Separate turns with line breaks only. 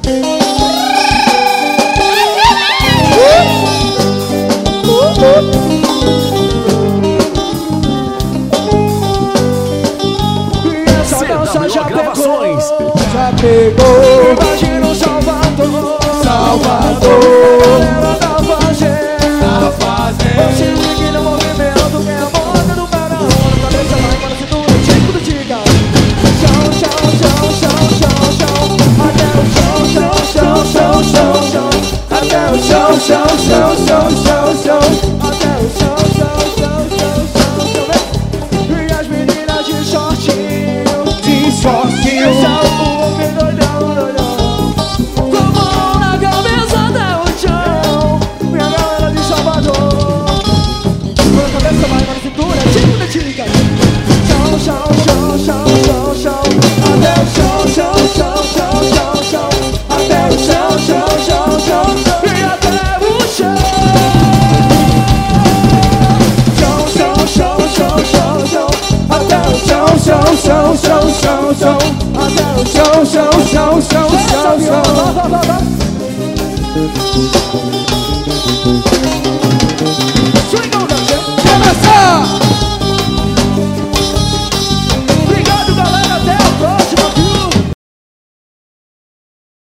Já gravações.
Já pegou.
Imagina o Salvador.
Salvador.
Galera da fazenda. Você liga no movimento que é a moda do verão. Na cabeça vai para a cintura, tipo do diga. Chão, chão, chão, chão, chão, chão. Até o chão, chão, chão, chão, chão, chão. Até o chão, chão, chão, chão, chão, chão. Até o chão, chão, chão, chão, chão, chão. E as meninas de shortinho.
Shortinho.
O medalhão, olhão. Com a mão na cabeça até o chão. Minha galera de Salvador. Com a cabeça vai na cintura, tipo da tica. Chão, chão, chão, chão, chão, chão. Até o chão, chão, chão, chão, chão, chão. Até o chão, chão, chão, chão, chão. E até o chão. Chão, chão, chão, chão, chão, chão. Até o chão, chão, chão, chão, chão, chão. Até o chão, chão, chão, chão, chão, chão. Swing on the